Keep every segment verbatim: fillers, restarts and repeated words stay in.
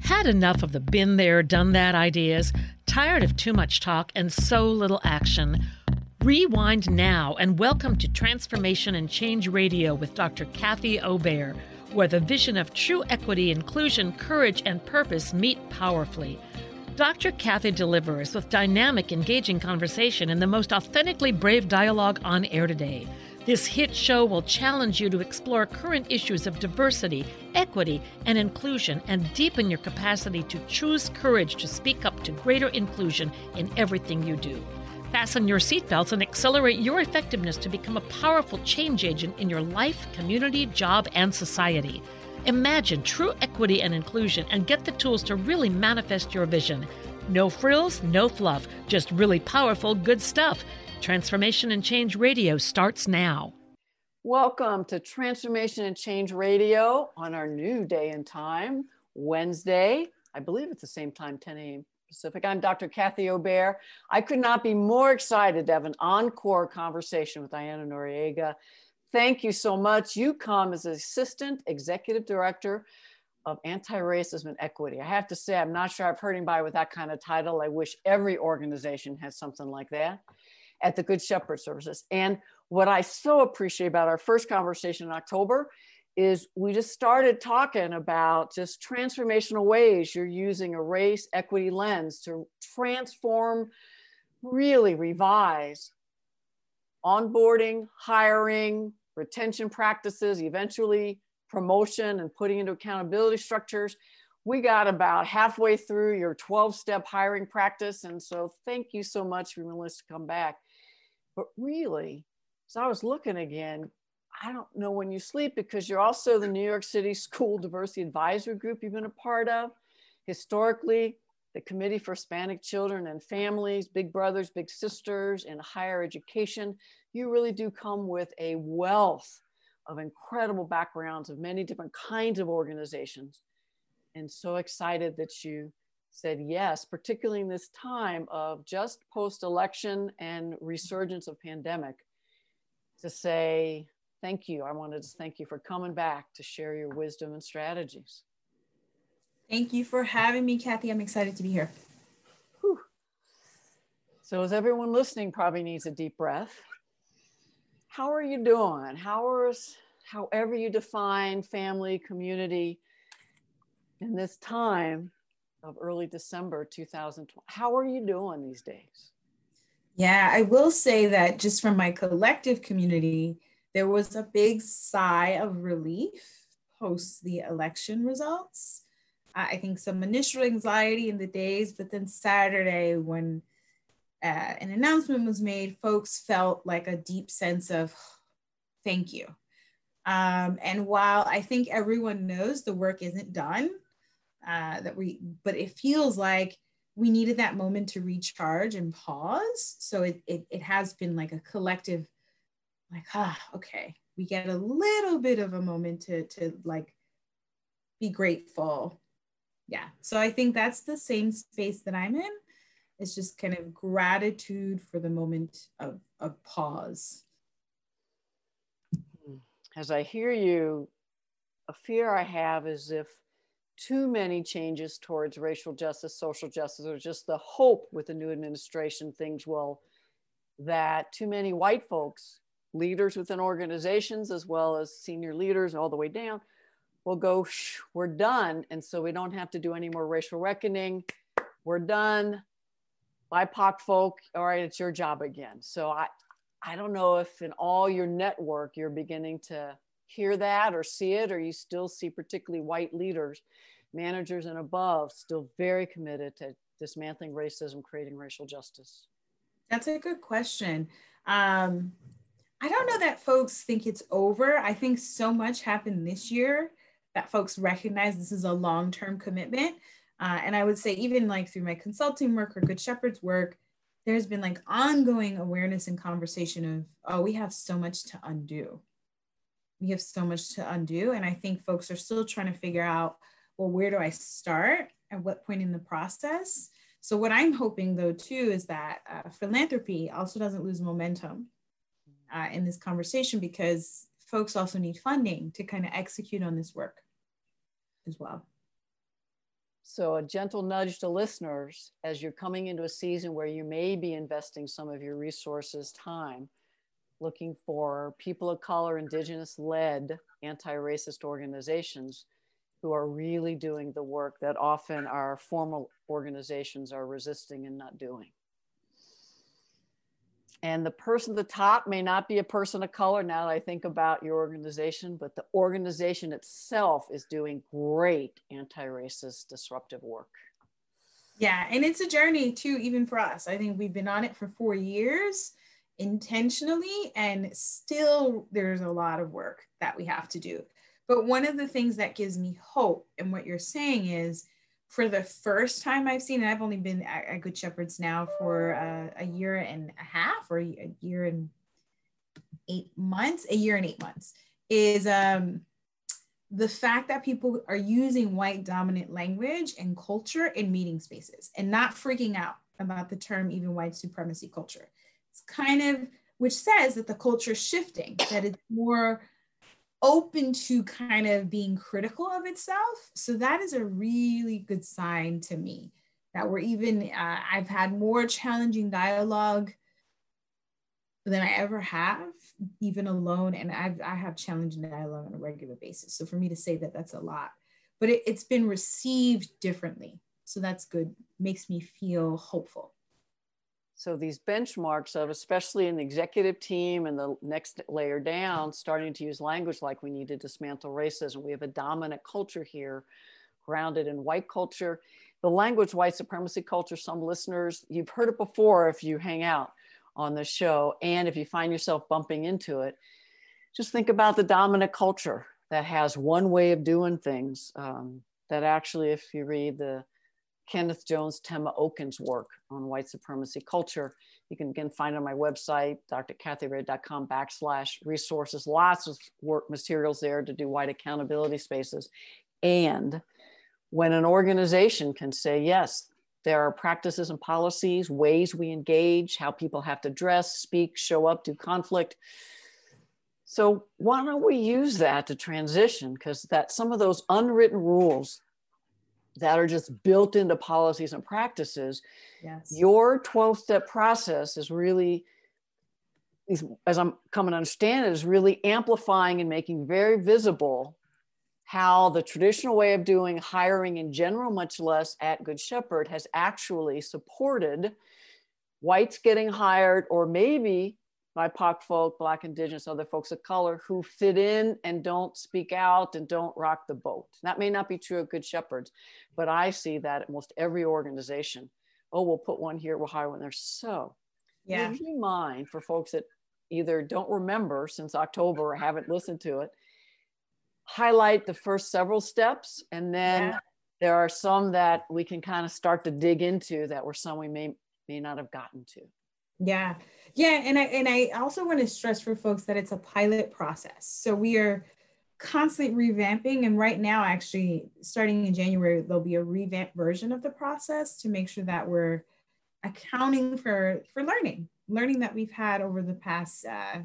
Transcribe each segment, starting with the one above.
Had enough of the been there, done that ideas? Tired of too much talk and so little action? Rewind now and welcome to Transformation and Change Radio with Doctor Kathy Obear, where the vision of true equity, inclusion, courage, and purpose meet powerfully. Doctor Kathy delivers with dynamic, engaging conversation and the most authentically brave dialogue on air today. This hit show will challenge you to explore current issues of diversity, equity, and inclusion and deepen your capacity to choose courage to speak up to greater inclusion in everything you do. Fasten your seatbelts and accelerate your effectiveness to become a powerful change agent in your life, community, job, and society. Imagine true equity and inclusion and get the tools to really manifest your vision. No frills, no fluff, just really powerful, good stuff. Transformation and Change Radio starts now. Welcome to Transformation and Change Radio on our new day and time, Wednesday. I believe it's the same time, ten a.m. Pacific. I'm Doctor Kathy Obear. I could not be more excited to have an encore conversation with Diana Noriega. Thank you so much. You come as Assistant Executive Director of Anti-Racism and Equity. I have to say, I'm not sure I've heard anybody with that kind of title. I wish every organization had something like that at the Good Shepherd Services. And what I so appreciate about our first conversation in October is we just started talking about just transformational ways you're using a race equity lens to transform, really revise onboarding, hiring, retention practices, eventually promotion and putting into accountability structures. We got about halfway through your twelve-step hiring practice. And so thank you so much for being willing to come back. But really, as I was looking again, I don't know when you sleep because you're also the New York City School Diversity Advisory Group you've been a part of. Historically, the Committee for Hispanic Children and Families, Big Brothers, Big Sisters in higher education. You really do come with a wealth of incredible backgrounds of many different kinds of organizations. And so excited that you said yes, particularly in this time of just post-election and resurgence of pandemic, to say thank you. I wanted to thank you for coming back to share your wisdom and strategies. Thank you for having me, Kathy. I'm excited to be here. Whew. So as everyone listening probably needs a deep breath, how are you doing? How is, however you define family, community in this time of early December two thousand twenty, how are you doing these days? Yeah, I will say that just from my collective community, there was a big sigh of relief post the election results. I think some initial anxiety in the days, but then Saturday when uh, an announcement was made, folks felt like a deep sense of thank you. Um, and while I think everyone knows the work isn't done, uh, that we, but it feels like we needed that moment to recharge and pause. So it, it, it has been like a collective, like, ah, okay, we get a little bit of a moment to, to like be grateful. Yeah, so I think that's the same space that I'm in. It's just kind of gratitude for the moment of, of pause. As I hear you, a fear I have is if too many changes towards racial justice, social justice, or just the hope with the new administration, things will, that too many white folks, leaders within organizations, as well as senior leaders all the way down, will go, shh, we're done. And so we don't have to do any more racial reckoning. We're done. B I P O C folk, all right, it's your job again. So I, I don't know if in all your network, you're beginning to hear that or see it, or you still see particularly white leaders, managers and above, still very committed to dismantling racism, creating racial justice. That's a good question. Um, I don't know that folks think it's over. I think so much happened this year that folks recognize this is a long-term commitment. Uh, and I would say even like through my consulting work or Good Shepherd's work, there's been like ongoing awareness and conversation of, oh, we have so much to undo. We have so much to undo. And I think folks are still trying to figure out, well, where do I start? At what point in the process? So what I'm hoping though too is that uh, philanthropy also doesn't lose momentum uh, in this conversation, because folks also need funding to kind of execute on this work as well. So a gentle nudge to listeners as you're coming into a season where you may be investing some of your resources, time, looking for people of color, Indigenous-led, anti-racist organizations who are really doing the work that often our formal organizations are resisting and not doing. And the person at the top may not be a person of color now that I think about your organization, but the organization itself is doing great anti-racist disruptive work. Yeah, and it's a journey too, even for us. I think we've been on it for four years intentionally, and still there's a lot of work that we have to do. But one of the things that gives me hope in what you're saying is, for the first time I've seen, and I've only been at, at Good Shepherds now for uh, a year and a half, or a year and eight months, a year and eight months, is um, the fact that people are using white dominant language and culture in meeting spaces and not freaking out about the term even white supremacy culture. It's kind of, which says that the culture is shifting, that it's more open to kind of being critical of itself. So that is a really good sign to me that we're even, uh, I've had more challenging dialogue than I ever have, even alone. And I've, I have challenging dialogue on a regular basis. So for me to say that, that's a lot, but it, it's been received differently. So that's good, makes me feel hopeful. So these benchmarks of, especially in the executive team and the next layer down, starting to use language like we need to dismantle racism. We have a dominant culture here, grounded in white culture. The language, white supremacy culture, some listeners, you've heard it before if you hang out on the show. And if you find yourself bumping into it, just think about the dominant culture that has one way of doing things. Um, that actually, if you read the Kenneth Jones, Tema Okins' work on white supremacy culture. You can again find it on my website, d r kathy obear dot com backslash resources, lots of work materials there to do white accountability spaces. And when an organization can say, yes, there are practices and policies, ways we engage, how people have to dress, speak, show up, do conflict. So why don't we use that to transition? Because that some of those unwritten rules that are just built into policies and practices. Yes. Your twelve-step process is really, is, as I'm coming to understand it, is really amplifying and making very visible how the traditional way of doing hiring in general, much less at Good Shepherd, has actually supported whites getting hired, or maybe B I P O C folk, Black, Indigenous, other folks of color who fit in and don't speak out and don't rock the boat. That may not be true of Good Shepherds, but I see that at most every organization. Oh, we'll put one here, we'll hire one there. So, yeah. would you mind, for folks that either don't remember since October or haven't listened to it, highlight the first several steps, and then Yeah. there are some that we can kind of start to dig into that were some we may may not have gotten to. Yeah. Yeah. And I, and I also want to stress for folks that it's a pilot process. So we are constantly revamping. And right now, actually, starting in January, there'll be a revamped version of the process to make sure that we're accounting for, for learning, learning that we've had over the past, uh,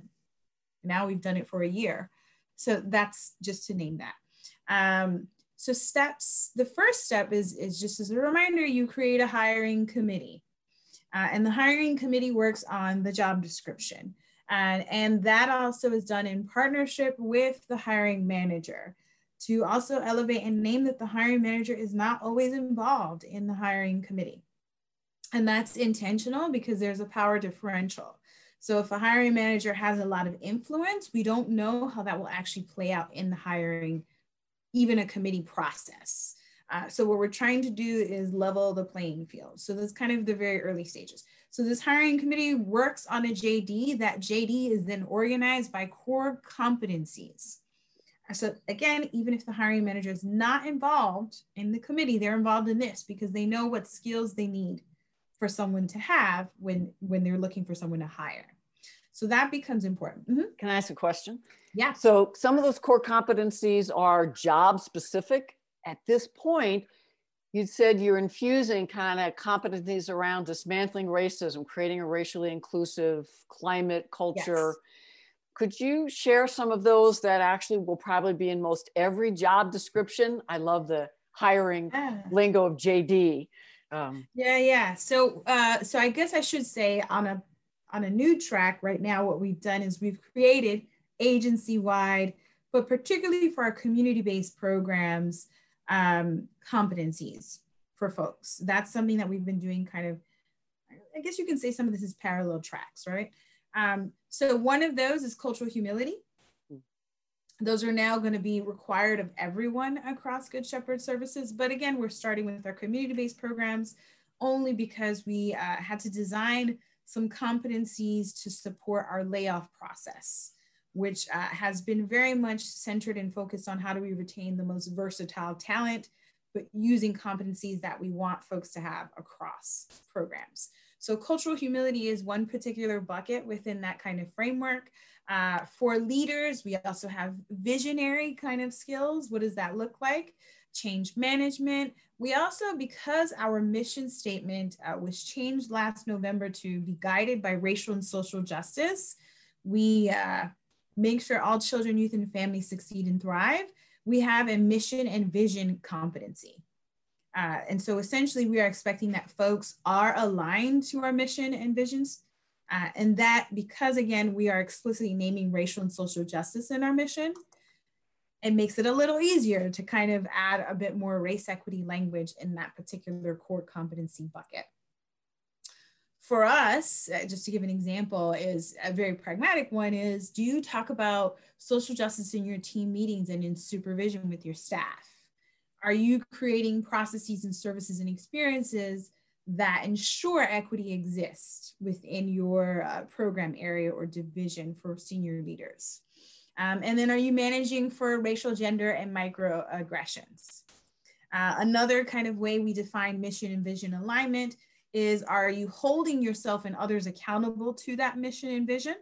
now we've done it for a year. So that's just to name that. Um, so steps, the first step is, is just as a reminder, you create a hiring committee. Uh, and the hiring committee works on the job description. And, and that also is done in partnership with the hiring manager to also elevate and name that the hiring manager is not always involved in the hiring committee. And that's intentional because there's a power differential. So if a hiring manager has a lot of influence, we don't know how that will actually play out in the hiring, even a committee process. Uh, so what we're trying to do is level the playing field. So that's kind of the very early stages. So this hiring committee works on a J D. That J D is then organized by core competencies. So again, even if the hiring manager is not involved in the committee, they're involved in this because they know what skills they need for someone to have when, when they're looking for someone to hire. So that becomes important. Mm-hmm. Can I ask a question? Yeah. So some of those core competencies are job specific. At this point, you said you're infusing kind of competencies around dismantling racism, creating a racially inclusive climate, culture. Yes. Could you share some of those that actually will probably be in most every job description? I love the hiring Yeah. lingo of J D. Um, yeah, yeah. So, uh, so I guess I should say on a on a new track right now, what we've done is we've created agency-wide, but particularly for our community-based programs, um, competencies for folks. That's something that we've been doing kind of, I guess you can say some of this is parallel tracks, right? Um, so one of those is cultural humility. Those are now going to be required of everyone across Good Shepherd Services. But again, we're starting with our community-based programs only because we uh, had to design some competencies to support our layoff process, which uh, has been very much centered and focused on how do we retain the most versatile talent, but using competencies that we want folks to have across programs. So cultural humility is one particular bucket within that kind of framework. Uh, for leaders, we also have visionary kind of skills. What does that look like? Change management. We also, because our mission statement uh, was changed last November to be guided by racial and social justice, we uh, make sure all children, youth, and families succeed and thrive. We have a mission and vision competency. Uh, and so essentially we are expecting that folks are aligned to our mission and visions. Uh, and that because again, we are explicitly naming racial and social justice in our mission, it makes it a little easier to kind of add a bit more race equity language in that particular core competency bucket. For us, uh, just to give an example, is a very pragmatic one is, do you talk about social justice in your team meetings and in supervision with your staff? Are you creating processes and services and experiences that ensure equity exists within your uh, program area or division for senior leaders? Um, and then are you managing for racial, gender, and microaggressions? Uh, another kind of way we define mission and vision alignment is, are you holding yourself and others accountable to that mission and vision?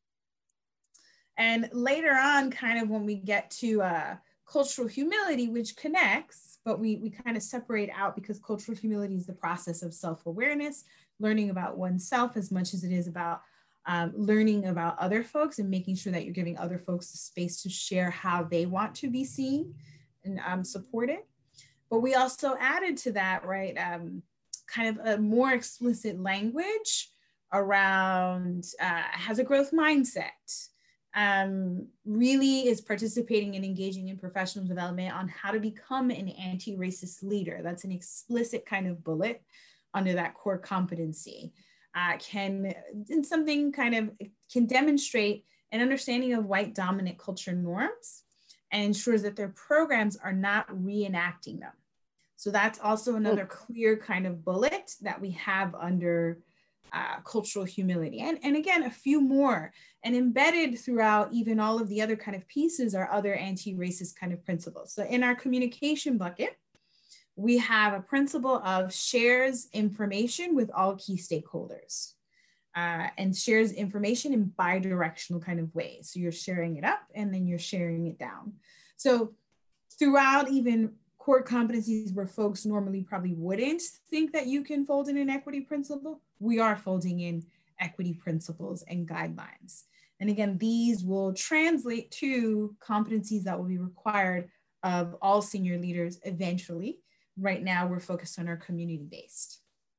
And later on, kind of when we get to uh, cultural humility, which connects, but we, we kind of separate out because cultural humility is the process of self-awareness, learning about oneself as much as it is about um, learning about other folks and making sure that you're giving other folks the space to share how they want to be seen and um, supported. But we also added to that, right, um, kind of a more explicit language around uh, has a growth mindset, um, really is participating and engaging in professional development on how to become an anti-racist leader. That's an explicit kind of bullet under that core competency. Uh, can, in something kind of, can demonstrate an understanding of white dominant culture norms and ensures that their programs are not reenacting them. So that's also another clear kind of bullet that we have under uh, cultural humility. And, and again, a few more. And embedded throughout even all of the other kind of pieces are other anti-racist kind of principles. So in our communication bucket, we have a principle of shares information with all key stakeholders uh, and shares information in bi-directional kind of ways. So you're sharing it up and then you're sharing it down. So throughout even core competencies where folks normally probably wouldn't think that you can fold in an equity principle, we are folding in equity principles and guidelines. And again, these will translate to competencies that will be required of all senior leaders eventually. Right now, we're focused on our community-based.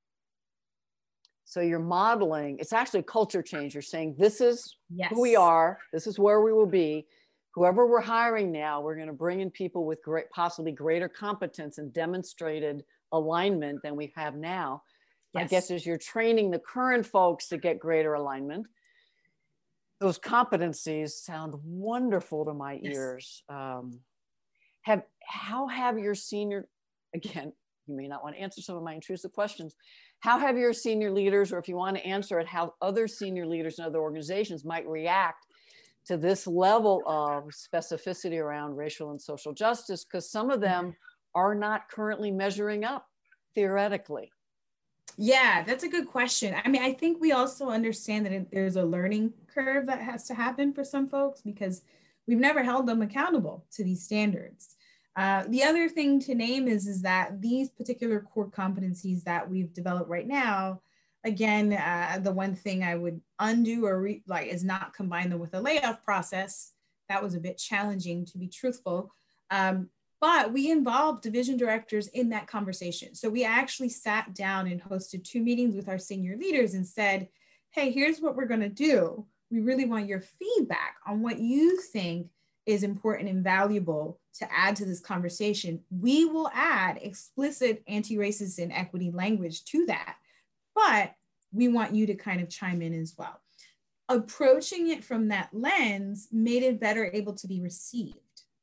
So you're modeling, it's actually a culture change. You're saying, this is Yes. who we are, this is where we will be. Whoever we're hiring now, we're going to bring in people with great, possibly greater competence and demonstrated alignment than we have now. Yes. I guess as you're training the current folks to get greater alignment, those competencies sound wonderful to my yes. ears. Um, have, how have your senior, again, you may not want to answer some of my intrusive questions. How have your senior leaders, or if you want to answer it, how other senior leaders in other organizations might react to this level of specificity around racial and social justice? Because some of them are not currently measuring up theoretically. Yeah, that's a good question. I mean, I think we also understand that it, there's a learning curve that has to happen for some folks because we've never held them accountable to these standards. Uh, the other thing to name is, is that these particular core competencies that we've developed right now, again, uh, the one thing I would undo or re like is not combine them with a layoff process. That was a bit challenging, to be truthful. Um, But we involved division directors in that conversation. So we actually sat down and hosted two meetings with our senior leaders and said, hey, here's what we're going to do. We really want your feedback on what you think is important and valuable to add to this conversation. We will add explicit anti-racist and equity language to that, but we want you to kind of chime in as well. Approaching it from that lens made it better able to be received.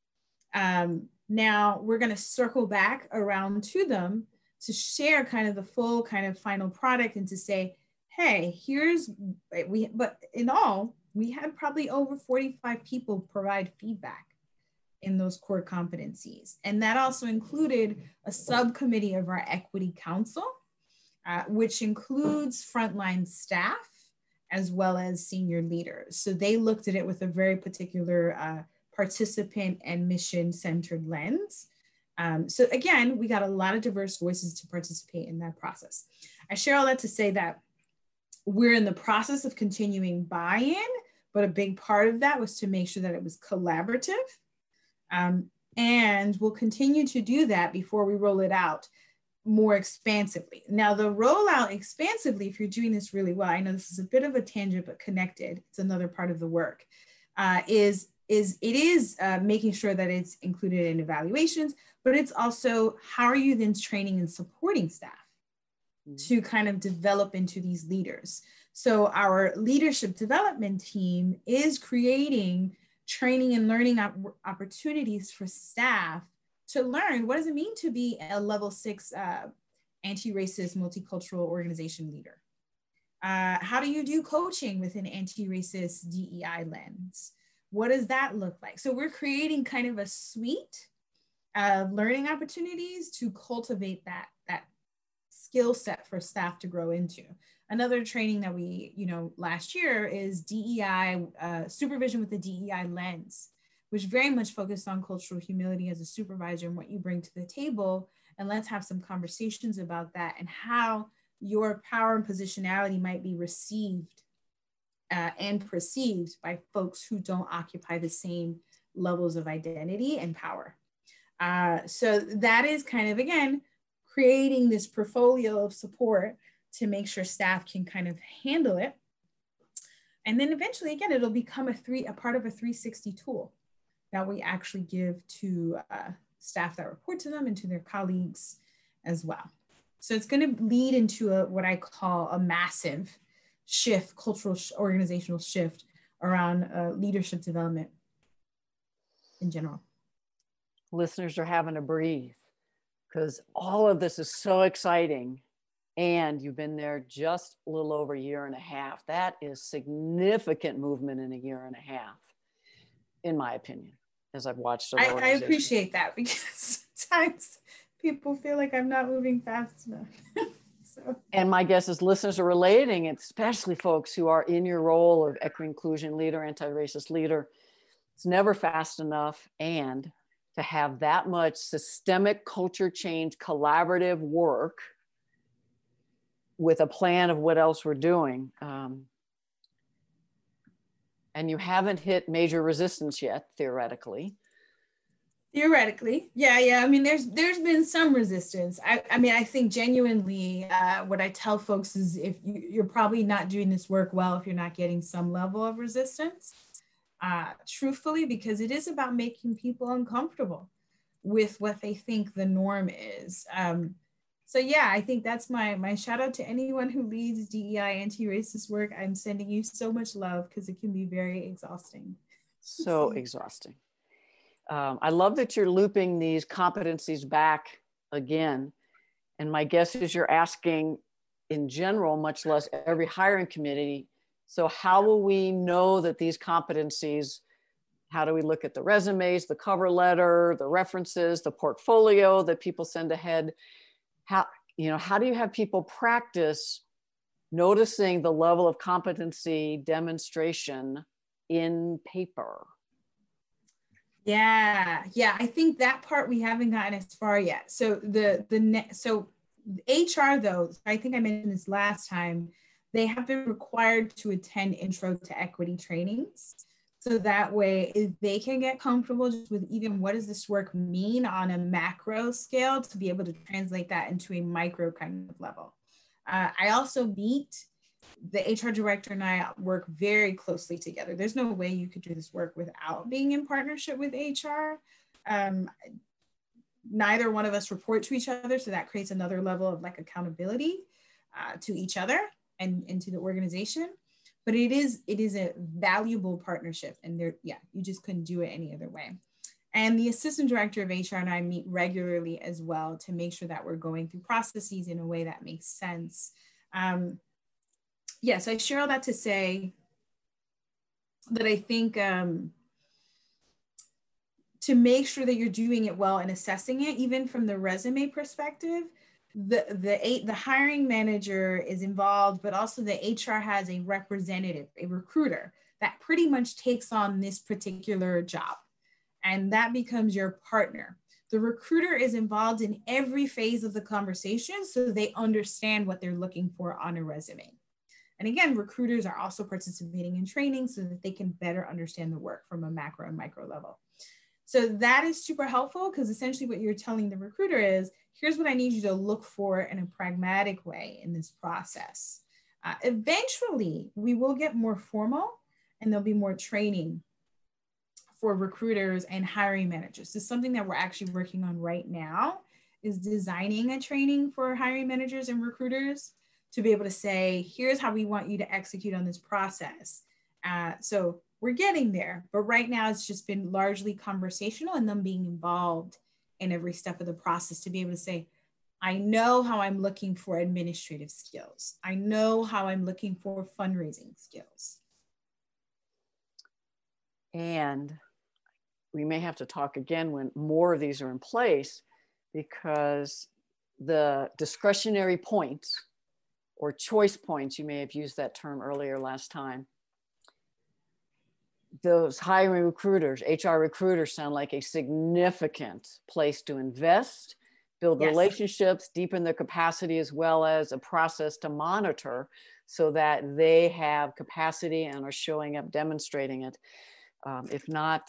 Um, now we're going to circle back around to them to share kind of the full kind of final product and to say, hey, here's, we, but in all, we had probably over forty-five people provide feedback in those core competencies. And that also included a subcommittee of our Equity Council, uh, which includes frontline staff as well as senior leaders. So they looked at it with a very particular uh, participant and mission-centered lens. Um, so again, we got a lot of diverse voices to participate in that process. I share all that to say that we're in the process of continuing buy-in, but a big part of that was to make sure that it was collaborative. Um, and we'll continue to do that before we roll it out more expansively. Now, the rollout expansively, if you're doing this really well, I know this is a bit of a tangent, but connected, it's another part of the work, uh, is, is it is uh, making sure that it's included in evaluations, but it's also how are you then training and supporting staff mm-hmm. to kind of develop into these leaders. So our leadership development team is creating training and learning op opportunities for staff to learn what does it mean to be a level six uh, anti-racist multicultural organization leader. Uh, how do you do coaching with an anti-racist D E I lens? What does that look like? So we're creating kind of a suite of learning opportunities to cultivate that, that skill set for staff to grow into. Another training that we, you know, last year is D E I, uh, supervision with the D E I lens, which very much focused on cultural humility as a supervisor and what you bring to the table. And let's have some conversations about that and how your power and positionality might be received uh, and perceived by folks who don't occupy the same levels of identity and power. Uh, so that is kind of, again, creating this portfolio of support to make sure staff can kind of handle it. And then eventually, again, it'll become a three, a part of a three sixty tool that we actually give to uh, staff that report to them and to their colleagues as well. So it's gonna lead into a, what I call a massive shift, cultural sh organizational shift around uh, leadership development in general. Listeners are having to breathe because all of this is so exciting. And you've been there just a little over a year and a half. That is significant movement in a year and a half, in my opinion, as I've watched. I, I appreciate that because sometimes people feel like I'm not moving fast enough. So. And my guess is listeners are relating, especially folks who are in your role of equity inclusion leader, anti-racist leader. It's never fast enough. And to have that much systemic culture change, collaborative work with a plan of what else we're doing. Um, and you haven't hit major resistance yet, theoretically. Theoretically, yeah, yeah. I mean, there's there's been some resistance. I, I mean, I think genuinely uh, what I tell folks is if you, you're probably not doing this work well if you're not getting some level of resistance, uh, truthfully, because it is about making people uncomfortable with what they think the norm is. Um, So yeah, I think that's my, my shout out to anyone who leads D E I anti-racist work. I'm sending you so much love because it can be very exhausting. So exhausting. Um, I love that you're looping these competencies back again. And my guess is you're asking in general, much less every hiring committee. So how will we know that these competencies, how do we look at the resumes, the cover letter, the references, the portfolio that people send ahead? How, you know, how do you have people practice noticing the level of competency demonstration in paper? Yeah, yeah, I think that part we haven't gotten as far yet. So the the ne- so H R though, I think I mentioned this last time, they have been required to attend intro to equity trainings So that way, if they can get comfortable just with even what does this work mean on a macro scale, to be able to translate that into a micro kind of level. Uh, I also meet the H R director and I work very closely together. There's no way you could do this work without being in partnership with H R. Um, neither one of us report to each other, so that creates another level of like accountability uh, to each other and, and to the organization. But it is it is a valuable partnership, and there, yeah, you just couldn't do it any other way. And the assistant director of H R and I meet regularly as well to make sure that we're going through processes in a way that makes sense. Um, yeah, so I share all that to say that I think um, to make sure that you're doing it well and assessing it, even from the resume perspective, the the the hiring manager is involved, but also the H R has a representative, a recruiter that pretty much takes on this particular job, and that becomes your partner. The recruiter is involved in every phase of the conversation, so they understand what they're looking for on a resume. And again, recruiters are also participating in training so that they can better understand the work from a macro and micro level. So that is super helpful, because essentially what you're telling the recruiter is, here's what I need you to look for in a pragmatic way in this process. Uh, eventually, we will get more formal, and there'll be more training for recruiters and hiring managers. This is something that we're actually working on right now, is designing a training for hiring managers and recruiters to be able to say, here's how we want you to execute on this process. Uh, so we're getting there, but right now it's just been largely conversational and them being involved in every step of the process to be able to say, I know how I'm looking for administrative skills. I know how I'm looking for fundraising skills. And we may have to talk again when more of these are in place, because the discretionary points or choice points, you may have used that term earlier last time, those hiring recruiters, H R recruiters, sound like a significant place to invest, build yes. relationships, deepen their capacity, as well as a process to monitor so that they have capacity and are showing up, demonstrating it. Um, if not,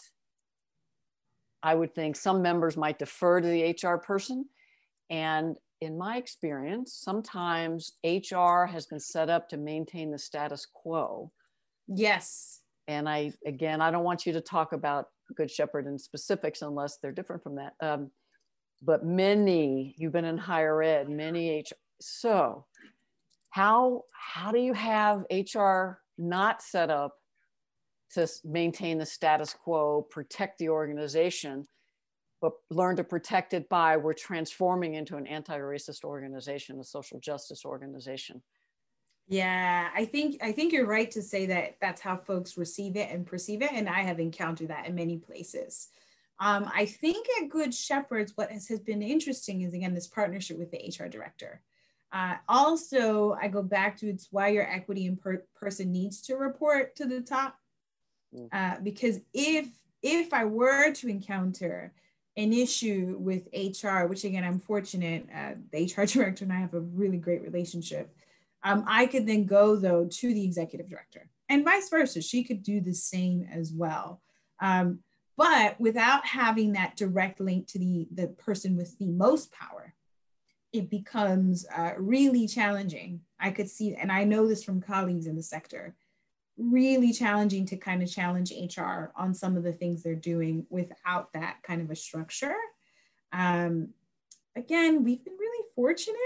I would think some members might defer to the H R person. And in my experience, sometimes H R has been set up to maintain the status quo. Yes. And I, again, I don't want you to talk about Good Shepherd in specifics unless they're different from that. Um, but many, you've been in higher ed, many H R. So how, how do you have H R not set up to maintain the status quo, protect the organization, but learn to protect it by, we're transforming into an anti-racist organization, a social justice organization? Yeah, I think I think you're right to say that that's how folks receive it and perceive it. And I have encountered that in many places. Um, I think at Good Shepherds, what has, has been interesting is, again, this partnership with the H R director. Uh, also, I go back to, it's why your equity in per person needs to report to the top. Uh, because if, if I were to encounter an issue with H R, which again, I'm fortunate, uh, the H R director and I have a really great relationship. Um, I could then go though to the executive director, and vice versa. She could do the same as well. Um, but without having that direct link to the, the person with the most power, it becomes uh, really challenging. I could see, and I know this from colleagues in the sector, really challenging to kind of challenge H R on some of the things they're doing without that kind of a structure. Um, again, we've been really fortunate,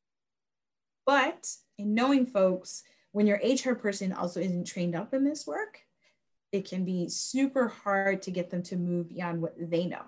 but in knowing folks, when your H R person also isn't trained up in this work, it can be super hard to get them to move beyond what they know,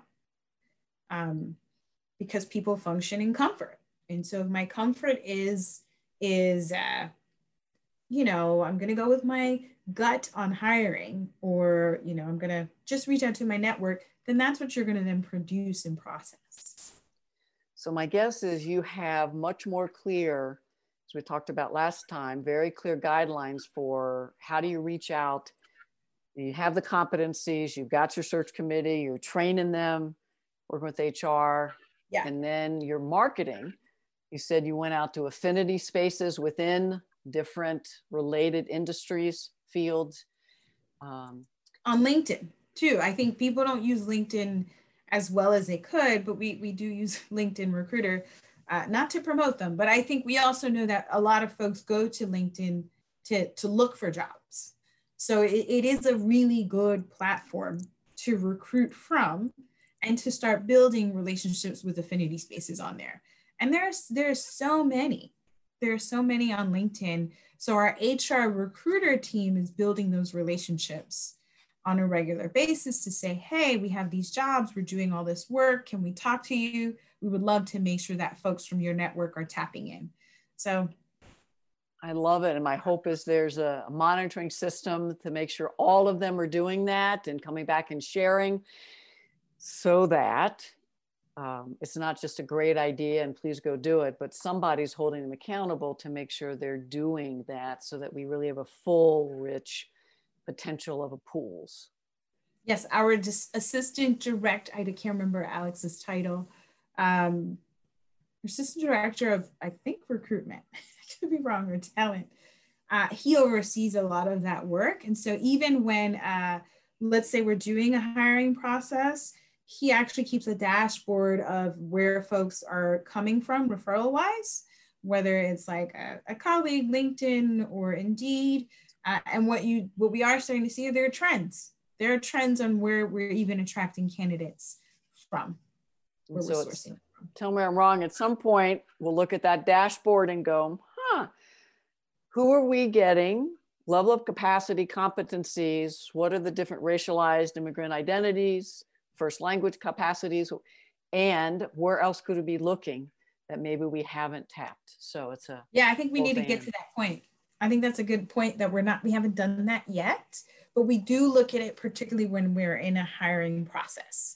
um, because people function in comfort. And so if my comfort is, is uh, you know, I'm going to go with my gut on hiring, or, you know, I'm going to just reach out to my network, then that's what you're going to then produce and process. So my guess is you have much more clear, as we talked about last time, very clear guidelines for how do you reach out. You have the competencies, you've got your search committee, you're training them, working with H R, yeah. And then your marketing. You said you went out to affinity spaces within different related industries, fields. Um, on LinkedIn too. I think people don't use LinkedIn as well as they could, but we, we do use LinkedIn Recruiter, uh, not to promote them, but I think we also know that a lot of folks go to LinkedIn to, to look for jobs. So it, it is a really good platform to recruit from and to start building relationships with affinity spaces on there. And there's, there's so many, there are so many on LinkedIn. So our H R recruiter team is building those relationships on a regular basis to say, hey, we have these jobs, we're doing all this work, can we talk to you? We would love to make sure that folks from your network are tapping in. So I love it. And my hope is there's a monitoring system to make sure all of them are doing that and coming back and sharing, so that um, it's not just a great idea and please go do it, but somebody's holding them accountable to make sure they're doing that, so that we really have a full, rich potential of a pools. Yes, our just assistant direct, I can't remember Alex's title, um, assistant director of, I think, recruitment, I could be wrong, or talent. Uh, he oversees a lot of that work. And so even when, uh, let's say we're doing a hiring process, he actually keeps a dashboard of where folks are coming from referral wise, whether it's like a, a colleague, LinkedIn, or Indeed. Uh, and what you what we are starting to see are there are trends. There are trends on where we're even attracting candidates from. Where so we're sourcing from. Tell me I'm wrong. At some point, we'll look at that dashboard and go, huh, who are we getting? Level of capacity, competencies, what are the different racialized immigrant identities, first language capacities, and where else could we be looking that maybe we haven't tapped? So it's a yeah, I think we need to get and. to that point. I think that's a good point, that we're not, we haven't done that yet, but we do look at it particularly when we're in a hiring process.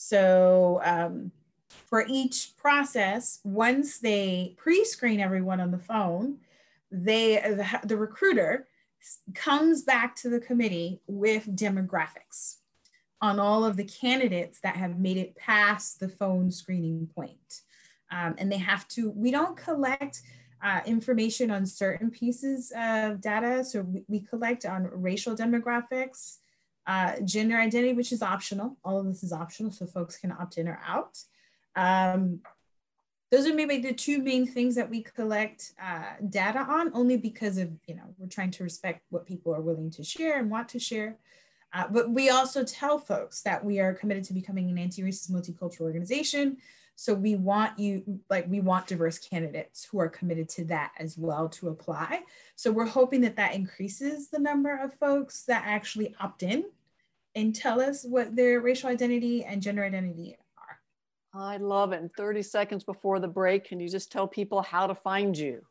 So um, for each process, once they pre-screen everyone on the phone, they the, the recruiter comes back to the committee with demographics on all of the candidates that have made it past the phone screening point. Um, and they have to, we don't collect Uh, information on certain pieces of data. So we, we collect on racial demographics, uh, gender identity, which is optional. All of this is optional, so folks can opt in or out. Um, those are maybe the two main things that we collect uh, data on, only because of, you know, we're trying to respect what people are willing to share and want to share. Uh, but we also tell folks that we are committed to becoming an anti-racist multicultural organization. So we want you, like we want diverse candidates who are committed to that as well to apply. So we're hoping that that increases the number of folks that actually opt in and tell us what their racial identity and gender identity are. I love it. In thirty seconds before the break, can you just tell people how to find you?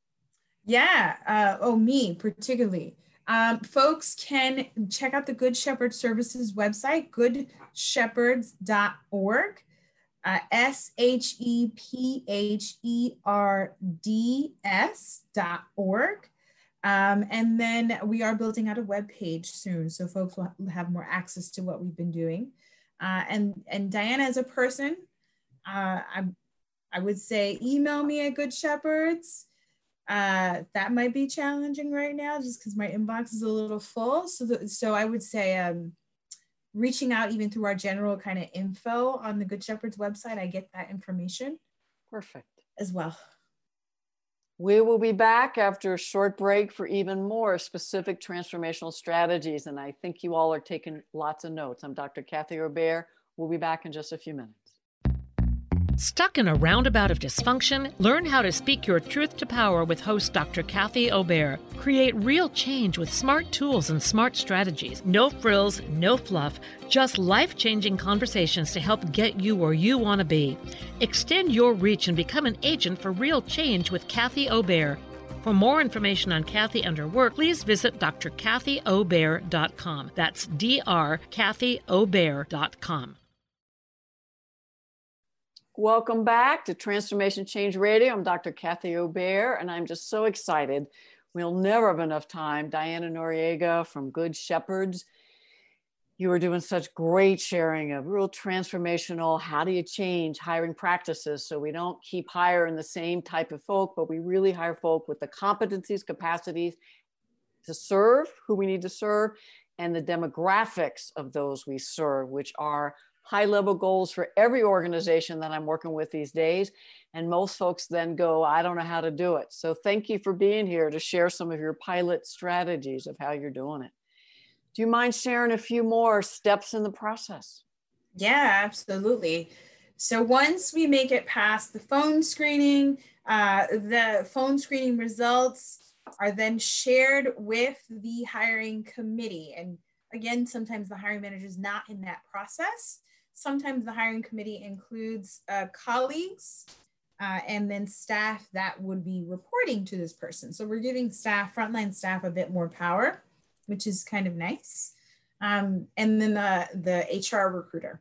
Yeah, uh, oh, me particularly. Um, folks can check out the Good Shepherd Services website, good shepherds dot org. Uh, S H E P H E R D S dot org. Um, and then we are building out a web page soon, so folks will have more access to what we've been doing. Uh, and, and Diana, as a person, uh, I, I would say email me at Good Shepherds. Uh, that might be challenging right now just because my inbox is a little full. So, the, so I would say, um, reaching out even through our general kind of info on the Good Shepherd's website, I get that information. Perfect. As well. We will be back after a short break for even more specific transformational strategies. And I think you all are taking lots of notes. I'm Doctor Kathy Aubert. We'll be back in just a few minutes. Stuck in a roundabout of dysfunction? Learn how to speak your truth to power with host Doctor Kathy Aubert. Create real change with smart tools and smart strategies. No frills, no fluff, just life-changing conversations to help get you where you want to be. Extend your reach and become an agent for real change with Kathy Aubert. For more information on Kathy and her work, please visit d r kathy aubert dot com. That's D R kathy aubert dot com. Welcome back to Transformation Change Radio. I'm Doctor Kathy Aubert, and I'm just so excited. We'll never have enough time. Diana Noriega from Good Shepherds. You are doing such great sharing of real transformational, how do you change hiring practices so we don't keep hiring the same type of folk, but we really hire folk with the competencies, capacities to serve who we need to serve, and the demographics of those we serve, which are high-level goals for every organization that I'm working with these days. And most folks then go, I don't know how to do it. So thank you for being here to share some of your pilot strategies of how you're doing it. Do you mind sharing a few more steps in the process? Yeah, absolutely. So once we make it past the phone screening, uh, the phone screening results are then shared with the hiring committee. And again, sometimes the hiring manager is not in that process. Sometimes the hiring committee includes uh, colleagues uh, and then staff that would be reporting to this person. So we're giving staff, frontline staff, a bit more power, which is kind of nice. Um, and then the, the H R recruiter.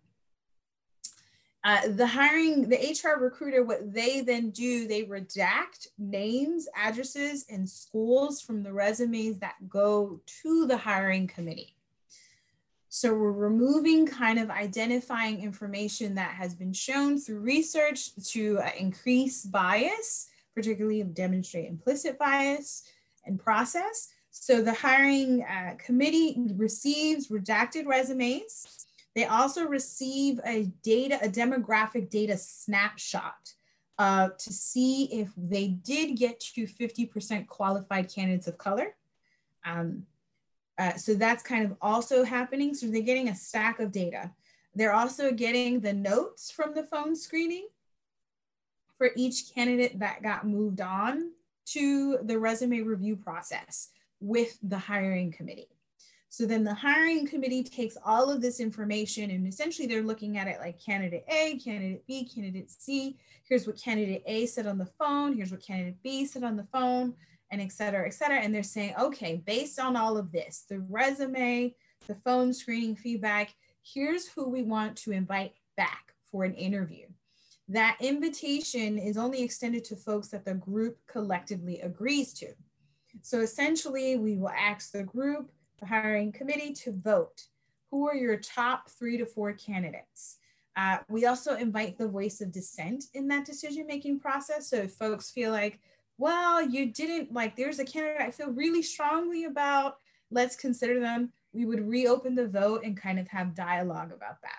Uh, the hiring, the H R recruiter, what they then do, they redact names, addresses, and schools from the resumes that go to the hiring committee. So we're removing kind of identifying information that has been shown through research to uh, increase bias, particularly demonstrate implicit bias and process. So the hiring uh, committee receives redacted resumes. They also receive a data, a demographic data snapshot uh, to see if they did get to fifty percent qualified candidates of color. Um, uh, so that's kind of also happening. So they're getting a stack of data. They're also getting the notes from the phone screening for each candidate that got moved on to the resume review process with the hiring committee. So then the hiring committee takes all of this information and essentially they're looking at it like candidate A, candidate B, candidate C. Here's what candidate A said on the phone. Here's what candidate B said on the phone, and et cetera, et cetera. And they're saying, okay, based on all of this, the resume, the phone screening feedback, here's who we want to invite back for an interview. That invitation is only extended to folks that the group collectively agrees to. So essentially we will ask the group, the hiring committee, to vote. Who are your top three to four candidates? Uh, we also invite the voice of dissent in that decision-making process. So if folks feel like, well, you didn't, like there's a candidate I feel really strongly about, let's consider them, we would reopen the vote and kind of have dialogue about that.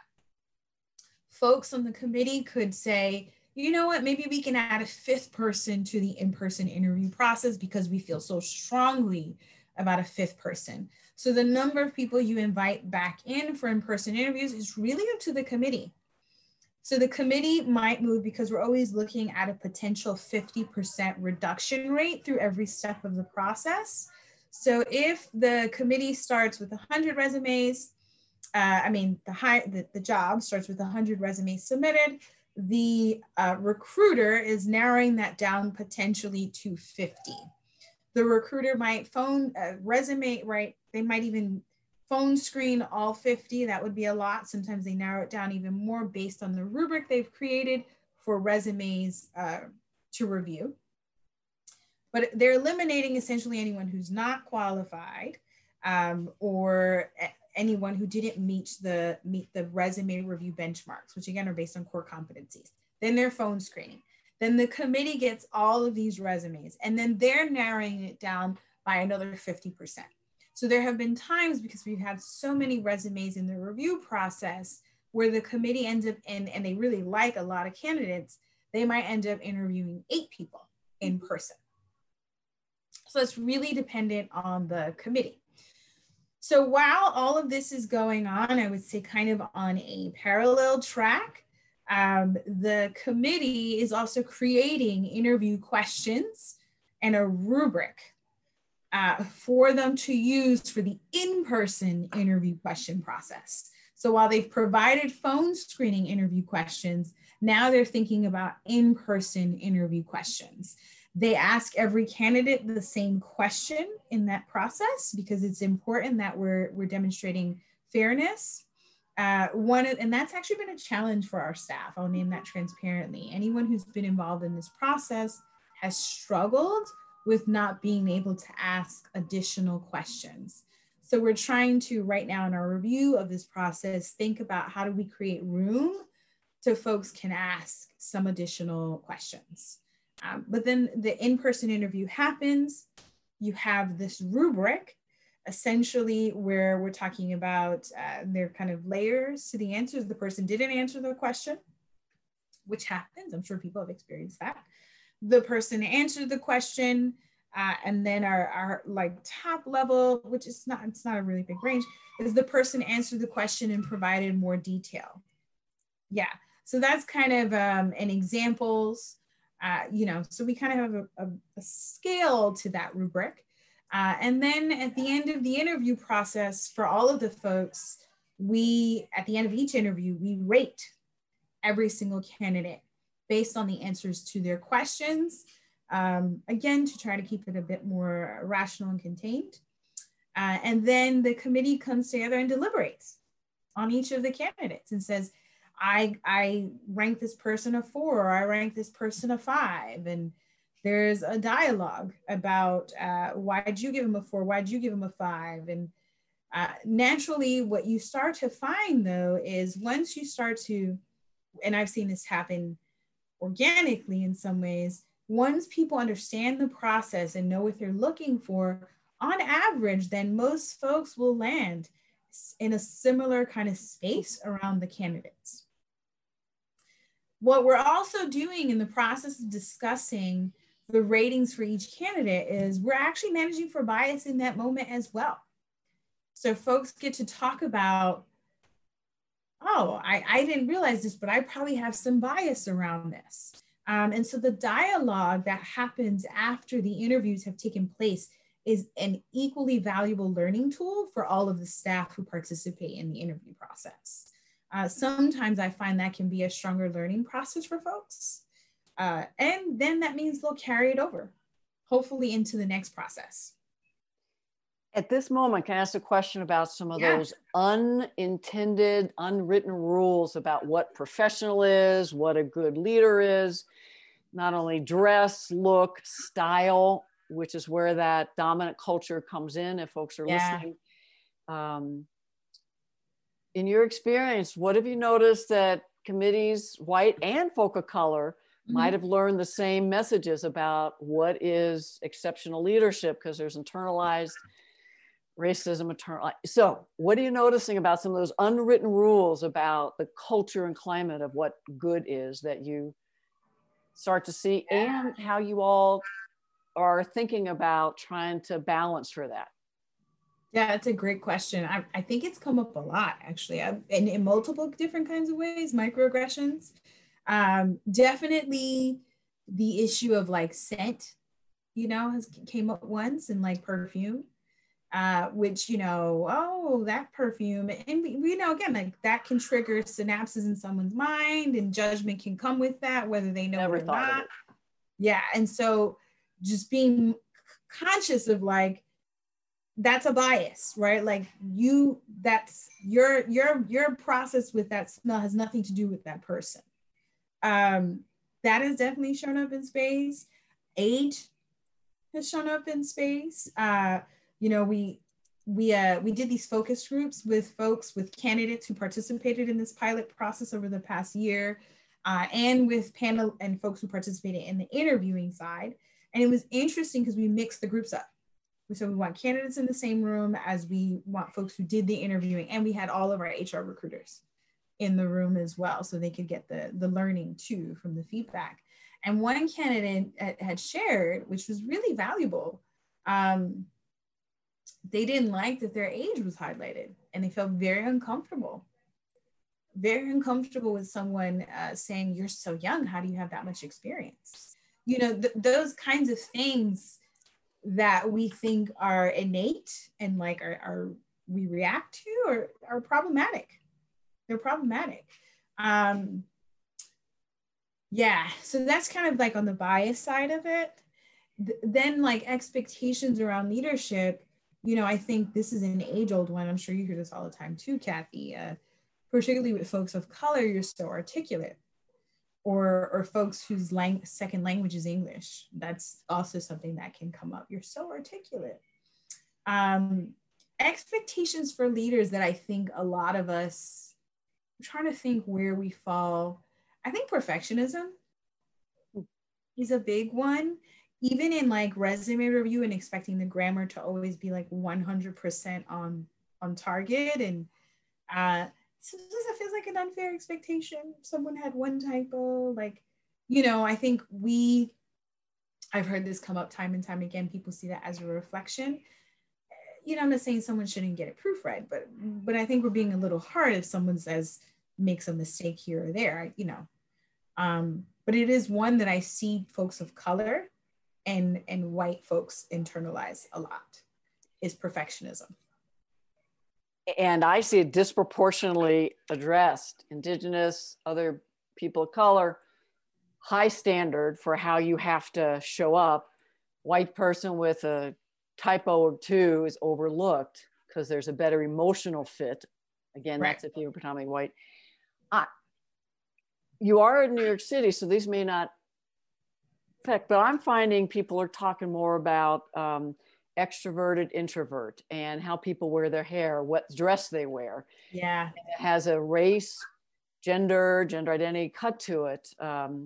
Folks on the committee could say, you know what, maybe we can add a fifth person to the in-person interview process because we feel so strongly about a fifth person. So the number of people you invite back in for in-person interviews is really up to the committee. So the committee might move because we're always looking at a potential fifty percent reduction rate through every step of the process. So if the committee starts with one hundred resumes, uh, I mean, the, high, the, the job starts with one hundred resumes submitted, the uh, recruiter is narrowing that down potentially to fifty. The recruiter might phone uh, resume, right? They might even phone screen all fifty. That would be a lot. Sometimes they narrow it down even more based on the rubric they've created for resumes uh, to review. But they're eliminating essentially anyone who's not qualified um, or anyone who didn't meet the, meet the resume review benchmarks, which again are based on core competencies. Then they're phone screening. Then the committee gets all of these resumes and then they're narrowing it down by another fifty percent. So there have been times, because we've had so many resumes in the review process, where the committee ends up in, and they really like a lot of candidates, they might end up interviewing eight people in person. So it's really dependent on the committee. So while all of this is going on, I would say kind of on a parallel track, Um, the committee is also creating interview questions and a rubric uh, for them to use for the in-person interview question process. So while they've provided phone screening interview questions, now they're thinking about in-person interview questions. They ask every candidate the same question in that process because it's important that we're, we're demonstrating fairness. Uh, one, and that's actually been a challenge for our staff. I'll name that transparently. Anyone who's been involved in this process has struggled with not being able to ask additional questions. So we're trying to, right now in our review of this process, think about how do we create room so folks can ask some additional questions. Um, but then the in-person interview happens, you have this rubric, essentially where we're talking about uh, their kind of layers to the answers. The person didn't answer the question, which happens. I'm sure people have experienced that. The person answered the question, uh, and then our, our like top level, which is not, it's not a really big range, is the person answered the question and provided more detail. Yeah, so that's kind of um, an examples, uh, you know, so we kind of have a, a, a scale to that rubric. Uh, and then at the end of the interview process for all of the folks, we, at the end of each interview, we rate every single candidate based on the answers to their questions. Um, again, to try to keep it a bit more rational and contained. Uh, and then the committee comes together and deliberates on each of the candidates and says, I, I rank this person a four, or I rank this person a five. And there's a dialogue about uh, why'd you give him a four? Why'd you give him a five? And uh, naturally, what you start to find though, is once you start to, and I've seen this happen organically in some ways, once people understand the process and know what they're looking for, on average, then most folks will land in a similar kind of space around the candidates. What we're also doing in the process of discussing the ratings for each candidate is we're actually managing for bias in that moment as well. So folks get to talk about, oh, I, I didn't realize this, but I probably have some bias around this. Um, and so the dialogue that happens after the interviews have taken place is an equally valuable learning tool for all of the staff who participate in the interview process. Uh, sometimes I find that can be a stronger learning process for folks. Uh, and then that means they'll carry it over, hopefully into the next process. At this moment, can I ask a question about some of Yeah. those unintended, unwritten rules about what professional is, what a good leader is, not only dress, look, style, which is where that dominant culture comes in if folks are Yeah. listening. Um, in your experience, what have you noticed that committees, white and folk of color, Mm-hmm. might have learned the same messages about what is exceptional leadership, because there's internalized racism, internal. So what are you noticing about some of those unwritten rules about the culture and climate of what good is that you start to see, and how you all are thinking about trying to balance for that? Yeah, that's a great question. I, I think it's come up a lot, actually, I, in, in multiple different kinds of ways, microaggressions. Um, definitely the issue of like scent, you know, has came up once, and like perfume, uh, which, you know, oh, that perfume. And we, we know, again, like that can trigger synapses in someone's mind, and judgment can come with that, whether they know Never it or thought of not. it. Yeah, and so just being conscious of like, that's a bias, right? Like you, that's your, your, your process with that smell has nothing to do with that person. Um, that has definitely shown up in space. Age has shown up in space. Uh, you know, we, we, uh, we did these focus groups with folks, with candidates who participated in this pilot process over the past year, uh, and with panel and folks who participated in the interviewing side. And it was interesting because we mixed the groups up. So we want candidates in the same room as we want folks who did the interviewing, and we had all of our H R recruiters in the room as well, so they could get the, the learning too from the feedback. And one candidate had shared, which was really valuable, um, they didn't like that their age was highlighted, and they felt very uncomfortable, very uncomfortable with someone uh, saying, you're so young, how do you have that much experience? You know, th- those kinds of things that we think are innate and like are, are we react to or are problematic. They're problematic. Um, yeah, so that's kind of like on the bias side of it. Th- then like expectations around leadership, you know, I think this is an age old one. I'm sure you hear this all the time too, Kathy, uh, particularly with folks of color, you're so articulate. Or, or folks whose lang- second language is English. That's also something that can come up. You're so articulate. Um, expectations for leaders that I think a lot of us, I'm trying to think where we fall. I think perfectionism is a big one. even in like resume review and expecting the grammar to always be like one hundred percent on, on target. And uh, sometimes it feels like an unfair expectation. Someone had one typo, like, you know, I think we, I've heard this come up time and time again. People see that as a reflection. You know, I'm not saying someone shouldn't get it proofread, but, but I think we're being a little hard if someone says, makes a mistake here or there, you know. Um, but it is one that I see folks of color and, and white folks internalize a lot, is perfectionism. And I see it disproportionately addressed. Indigenous, other people of color, high standard for how you have to show up. White person with a typo or two is overlooked because there's a better emotional fit. Again, Right. That's if you're predominantly white. I, you are in New York City, so these may not affect, but I'm finding people are talking more about um, extroverted, introvert, and how people wear their hair, what dress they wear. Yeah. And it has a race, gender, gender identity cut to it. Um,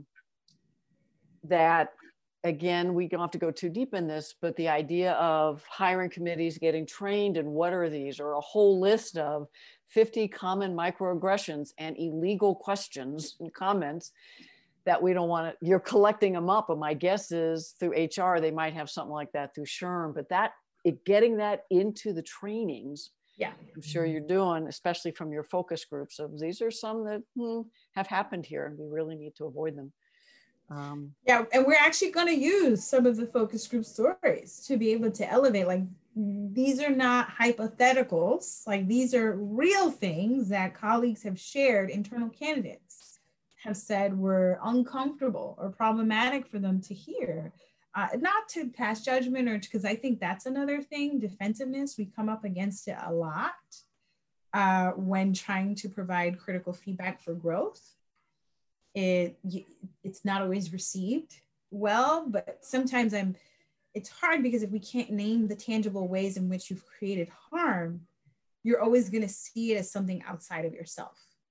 that, again, we don't have to go too deep in this, but the idea of hiring committees, getting trained in what are these, or a whole list of fifty common microaggressions and illegal questions and comments that we don't want to, you're collecting them up. But my guess is through H R, they might have something like that through SHRM, but that, it, getting that into the trainings, Yeah. I'm sure you're doing, especially from your focus groups of these are some that hmm, have happened here and we really need to avoid them. Um, yeah, and we're actually going to use some of the focus group stories to be able to elevate. Like, these are not hypotheticals. Like, these are real things that colleagues have shared. Internal candidates have said were uncomfortable or problematic for them to hear. Uh, not to pass judgment, or because I think that's another thing, defensiveness. We come up against it a lot uh, when trying to provide critical feedback for growth. It, it's not always received well, but sometimes I'm, it's hard because if we can't name the tangible ways in which you've created harm, you're always going to see it as something outside of yourself.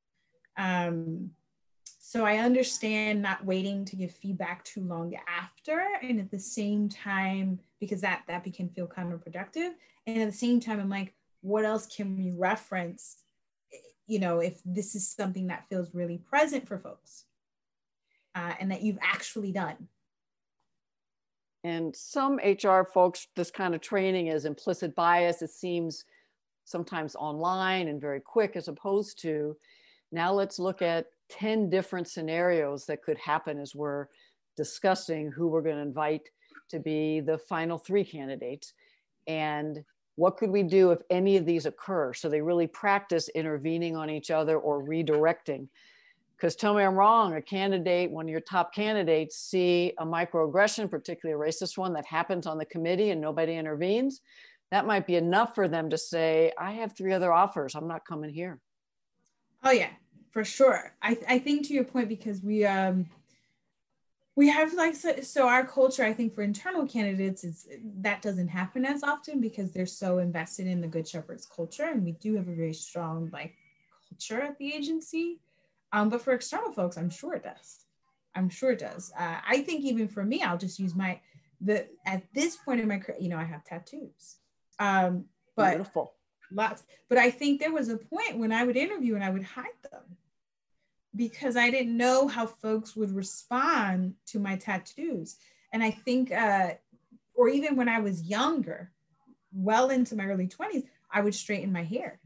Um, so I understand not waiting to give feedback too long after, and at the same time, because that, that can feel counterproductive. And at the same time, I'm like, what else can we reference, you know, if this is something that feels really present for folks? Uh, and that you've actually done. And some H R folks, this kind of training is implicit bias. It seems sometimes online and very quick, as opposed to, now let's look at ten different scenarios that could happen as we're discussing who we're going to invite to be the final three candidates. And what could we do if any of these occur? So they really practice intervening on each other or redirecting. Because tell me I'm wrong, a candidate, one of your top candidates, see a microaggression, particularly a racist one that happens on the committee and nobody intervenes, that might be enough for them to say, I have three other offers, I'm not coming here. Oh yeah, for sure. I, I think to your point, because we um we have like, so, so our culture, I think for internal candidates, is that doesn't happen as often because they're so invested in the Good Shepherd's culture. And we do have a very strong like culture at the agency. Um, but for external folks, I'm sure it does. I'm sure it does. Uh, I think even for me, I'll just use my, the at this point in my career, you know, I have tattoos. Um, but Beautiful. Lots. But I think there was a point when I would interview and I would hide them because I didn't know how folks would respond to my tattoos. And I think, uh, or even when I was younger, well into my early twenties, I would straighten my hair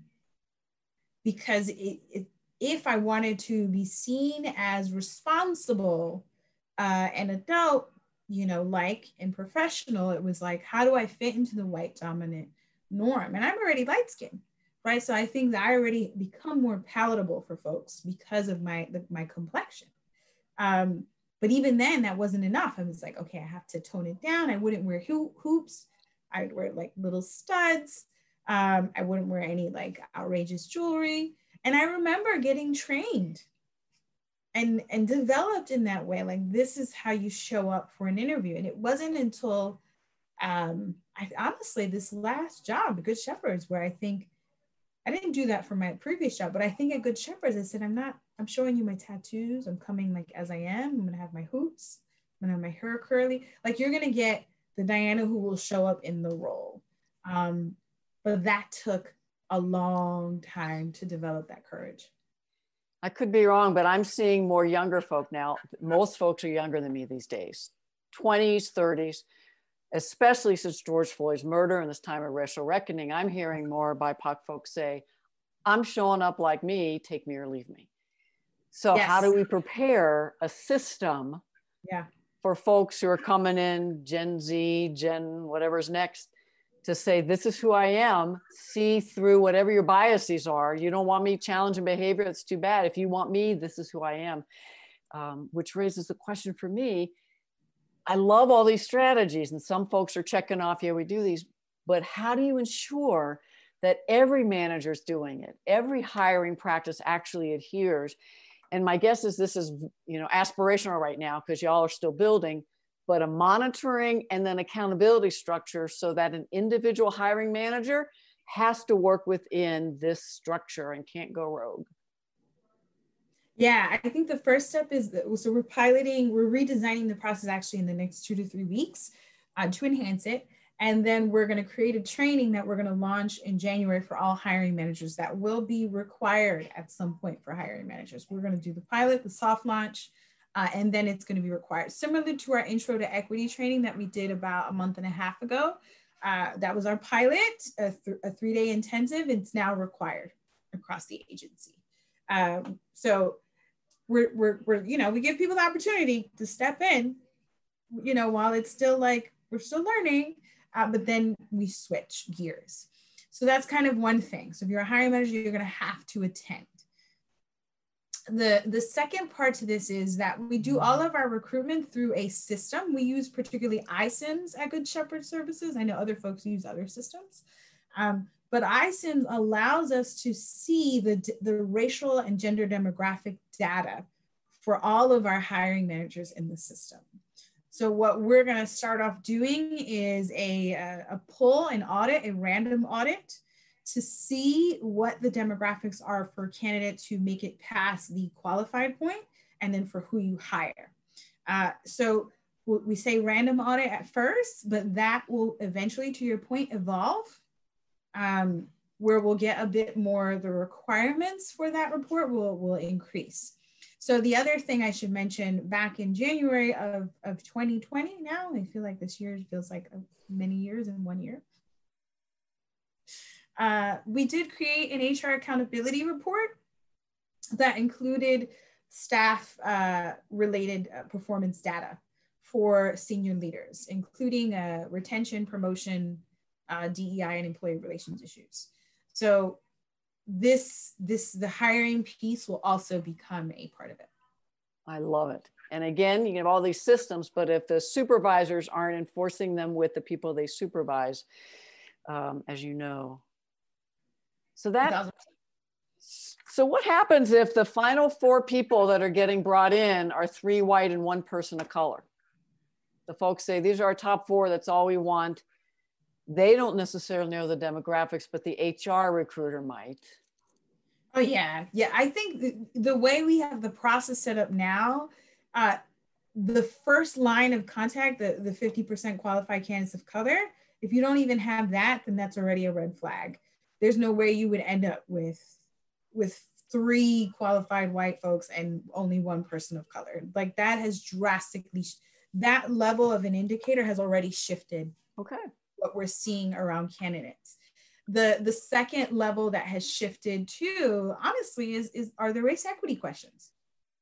because it, it if I wanted to be seen as responsible uh, and adult, you know, like and professional, it was like, how do I fit into the white dominant norm? And I'm already light skinned, right? So I think that I already become more palatable for folks because of my, the, my complexion. Um, but even then that wasn't enough. I was like, okay, I have to tone it down. I wouldn't wear ho- hoops. I would wear like little studs. Um, I wouldn't wear any like outrageous jewelry. And I remember getting trained and, and developed in that way. Like, this is how you show up for an interview. And it wasn't until, um, I honestly, this last job, Good Shepherds, where I think, I didn't do that for my previous job, but I think at Good Shepherds, I said, I'm not, I'm showing you my tattoos. I'm coming like as I am. I'm going to have my hoops. I'm gonna have my hair curly. Like you're gonna get the Diana who will show up in the role. Um, but that took a long time to develop that courage. I could be wrong, but I'm seeing more younger folk now. Most folks are younger than me these days, twenties, thirties, especially since George Floyd's murder and this time of racial reckoning. I'm hearing more B I P O C folks say, I'm showing up like me, take me or leave me. So yes. How do we prepare a system yeah. for folks who are coming in, Gen Z, Gen whatever's next, to say, this is who I am, see through whatever your biases are. You don't want me challenging behavior, that's too bad. If you want me, this is who I am. Um, which raises the question for me, I love all these strategies and some folks are checking off, yeah, we do these, but how do you ensure that every manager's doing it? Every hiring practice actually adheres. And my guess is this is, you know, aspirational right now because y'all are still building, but a monitoring and then accountability structure so that an individual hiring manager has to work within this structure and can't go rogue. Yeah, I think the first step is, that, so we're piloting, we're redesigning the process actually in the next two to three weeks uh, to enhance it. And then we're gonna create a training that we're gonna launch in January for all hiring managers that will be required at some point for hiring managers. We're gonna do the pilot, the soft launch, Uh, and then it's going to be required. Similar to our intro to equity training that we did about a month and a half ago. Uh, that was our pilot, a, th a three-day intensive. It's now required across the agency. Um, so we're, we're, we're, you know, we give people the opportunity to step in, you know, while it's still like, we're still learning, uh, but then we switch gears. So that's kind of one thing. So if you're a hiring manager, you're going to have to attend. The, the second part to this is that we do all of our recruitment through a system. We use particularly I S I N S at Good Shepherd Services. I know other folks use other systems, um, but I S I N S allows us to see the, the racial and gender demographic data for all of our hiring managers in the system. So what we're gonna start off doing is a, a, a pull, an audit, a random audit, to see what the demographics are for candidates who make it past the qualified point, and then for who you hire. Uh, so we say random audit at first, but that will eventually, to your point, evolve, um, where we'll get a bit more, the requirements for that report will, will increase. So the other thing I should mention, back in January of, of twenty twenty now, I feel like this year feels like many years in one year. Uh, we did create an H R accountability report that included staff uh, related uh, performance data for senior leaders, including uh, retention, promotion, uh, D E I, and employee relations issues. So this, this, the hiring piece will also become a part of it. I love it. And again, you have all these systems, but if the supervisors aren't enforcing them with the people they supervise, um, as you know, So that, so what happens if the final four people that are getting brought in are three white and one person of color? The folks say, these are our top four, that's all we want. They don't necessarily know the demographics, but the H R recruiter might. Oh yeah, yeah. I think the, the way we have the process set up now, uh, the first line of contact, the, the fifty percent qualified candidates of color, if you don't even have that, then that's already a red flag. There's no way you would end up with, with three qualified white folks and only one person of color. Like that has drastically, that level of an indicator has already shifted. Okay. What we're seeing around candidates. The, the second level that has shifted too, honestly, is, is are the race equity questions.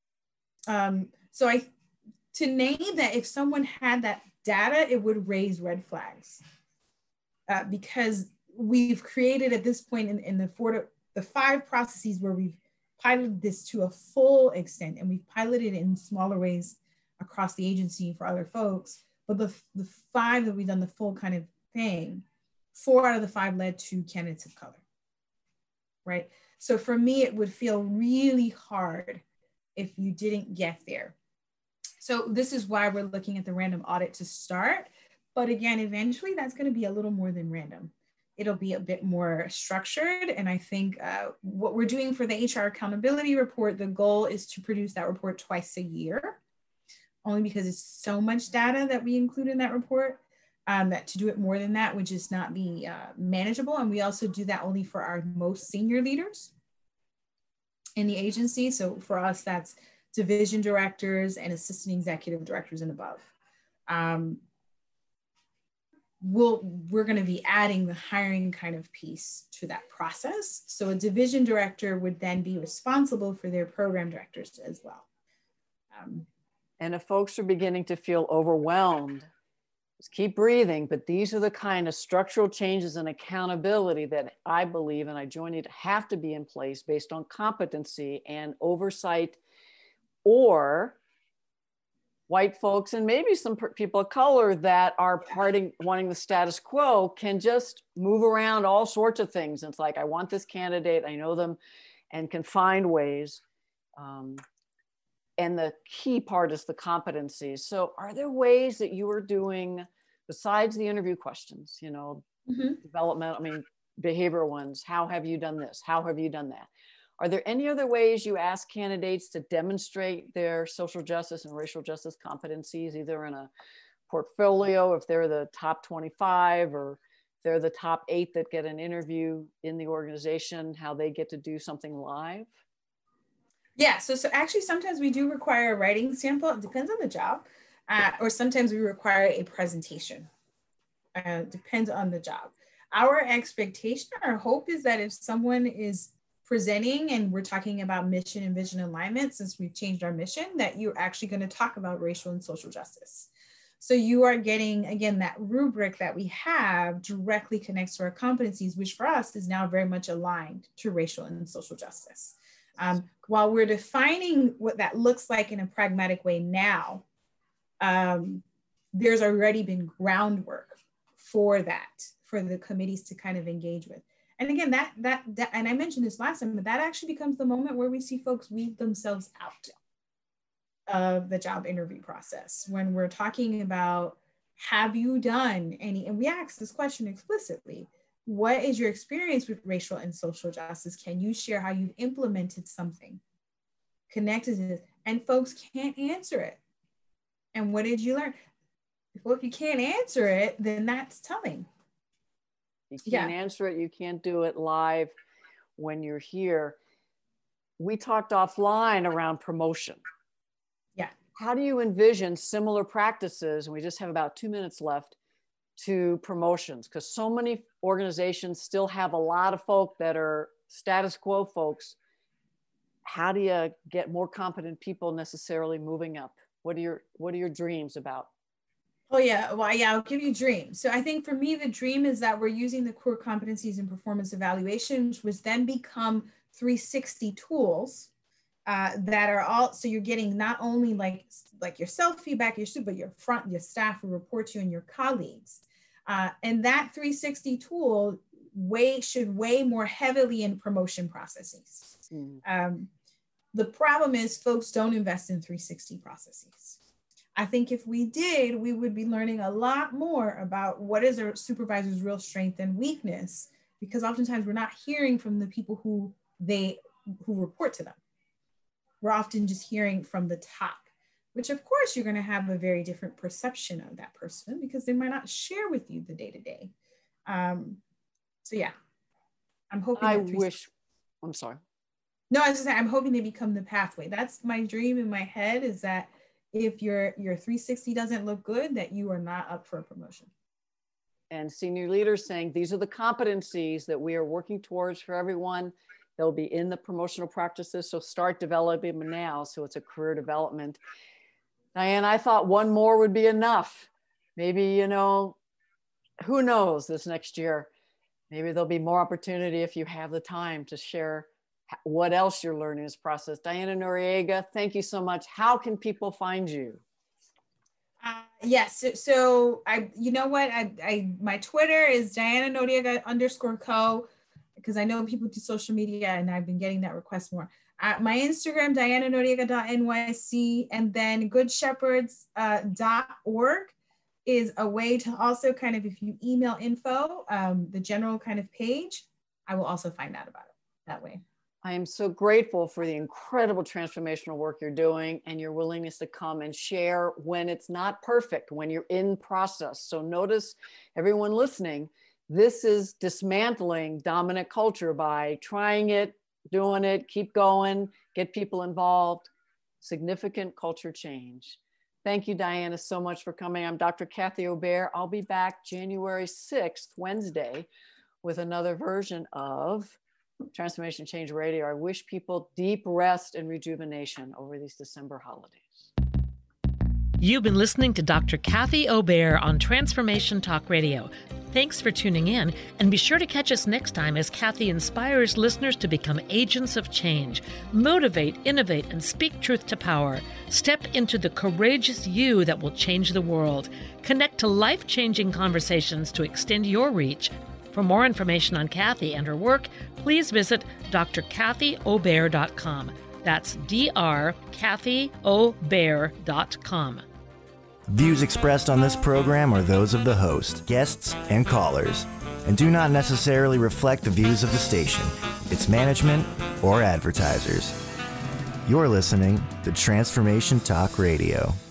Um, so I, to name that if someone had that data, it would raise red flags uh, because we've created at this point in, in the four to the five processes where we've piloted this to a full extent, and we've piloted it in smaller ways across the agency for other folks. But the, the five that we've done the full kind of thing, four out of the five led to candidates of color, right? So for me, it would feel really hard if you didn't get there. So this is why we're looking at the random audit to start. But again, eventually that's going to be a little more than random. It'll be a bit more structured. And I think uh, what we're doing for the H R accountability report, the goal is to produce that report twice a year only because it's so much data that we include in that report, um, that to do it more than that would just not be uh, manageable. And we also do that only for our most senior leaders in the agency. So for us, that's division directors and assistant executive directors and above. Um, we'll, we're going to be adding the hiring kind of piece to that process. So a division director would then be responsible for their program directors as well. Um, and if folks are beginning to feel overwhelmed, just keep breathing. But these are the kind of structural changes and accountability that I believe, and I join it, have to be in place based on competency and oversight, or white folks and maybe some people of color that are parting, wanting the status quo, can just move around all sorts of things. It's like, I want this candidate, I know them, and can find ways. Um, and the key part is the competencies. So are there ways that you are doing, besides the interview questions, you know, mm-hmm. development, I mean, behavioral ones, how have you done this? How have you done that? Are there any other ways you ask candidates to demonstrate their social justice and racial justice competencies, either in a portfolio, if they're the top twenty-five, or if they're the top eight that get an interview in the organization, how they get to do something live? Yeah, so, so actually sometimes we do require a writing sample. It depends on the job. Uh, or sometimes we require a presentation. Uh, depends on the job. Our expectation, our hope is that if someone is presenting and we're talking about mission and vision alignment, since we've changed our mission, that you're actually going to talk about racial and social justice. So you are getting, again, that rubric that we have directly connects to our competencies, which for us is now very much aligned to racial and social justice. Um, while we're defining what that looks like in a pragmatic way now, um, there's already been groundwork for that, for the committees to kind of engage with. And again, that, that, that, and I mentioned this last time, but that actually becomes the moment where we see folks weed themselves out of the job interview process. When we're talking about, have you done any, and we ask this question explicitly, what is your experience with racial and social justice? Can you share how you've implemented something connected to this? And folks can't answer it. And what did you learn? Well, if you can't answer it, then that's telling. You can't yeah. answer it. You can't do it live when you're here. We talked offline around promotion. Yeah. How do you envision similar practices? And we just have about two minutes left to promotions, because so many organizations still have a lot of folk that are status quo folks. How do you get more competent people necessarily moving up? What are your, what are your dreams about? Oh yeah, well, yeah, I'll give you dreams. So I think for me, the dream is that we're using the core competencies and performance evaluations, which then become three sixty tools uh, that are all, so you're getting not only like, like your self feedback, your but your front, your staff who report to you and your colleagues. Uh, and that three sixty tool weigh, should weigh more heavily in promotion processes. Mm. Um, the problem is folks don't invest in three sixty processes. I think if we did, we would be learning a lot more about what is a supervisor's real strength and weakness, because oftentimes we're not hearing from the people who they who report to them. We're often just hearing from the top, which of course you're going to have a very different perception of that person because they might not share with you the day-to-day. Um, so yeah, I'm hoping. I wish, I'm sorry. No, I was just saying, I'm hoping they become the pathway. That's my dream in my head, is that if your, your three sixty doesn't look good, that you are not up for a promotion. And senior leaders saying, these are the competencies that we are working towards for everyone. They'll be in the promotional practices. So start developing them now. So it's a career development. Diane, I thought one more would be enough. Maybe, you know, who knows this next year, maybe there'll be more opportunity if you have the time to share what else you're learning in this process. Diana Noriega, thank you so much. How can people find you? Uh, yes, so, so I, you know what, I, I, my Twitter is Diana Noriega underscore co, because I know people do social media and I've been getting that request more. Uh, my Instagram, diana noriega dot N Y C, and then good shepherds dot org is a way to also kind of, if you email info, um, the general kind of page, I will also find out about it that way. I am so grateful for the incredible transformational work you're doing and your willingness to come and share when it's not perfect, when you're in process. So notice, everyone listening, this is dismantling dominant culture by trying it, doing it, keep going, get people involved, significant culture change. Thank you, Diana, so much for coming. I'm Doctor Kathy Obear. I'll be back January sixth, Wednesday, with another version of Transformation Change Radio. I wish people deep rest and rejuvenation over these December holidays. You've been listening to Doctor Kathy Obear on Transformation Talk Radio. Thanks for tuning in, and be sure to catch us next time as Kathy inspires listeners to become agents of change, motivate, innovate, and speak truth to power. Step into the courageous you that will change the world. Connect to life-changing conversations to extend your reach. For more information on Kathy and her work, please visit d r kathy obear dot com. That's D R Kathy Obear dot com. Views expressed on this program are those of the host, guests, and callers, and do not necessarily reflect the views of the station, its management, or advertisers. You're listening to Transformation Talk Radio.